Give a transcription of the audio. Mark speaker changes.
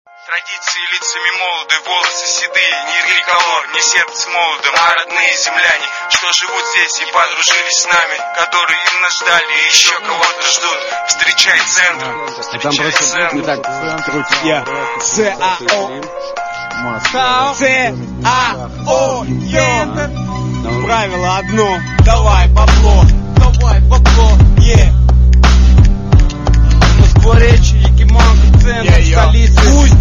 Speaker 1: Традиции лицами молоды, волосы седые, ни триколор, ни сердце молодым, а родные земляне, что живут здесь и подружились с нами, которые именно ждали и еще кого-то ждут. Встречай центр, встречай центр.
Speaker 2: Так, центр у тебя ЦАО, правило одно, давай бабло, Москва-Речи, Якиманка, центр столицы.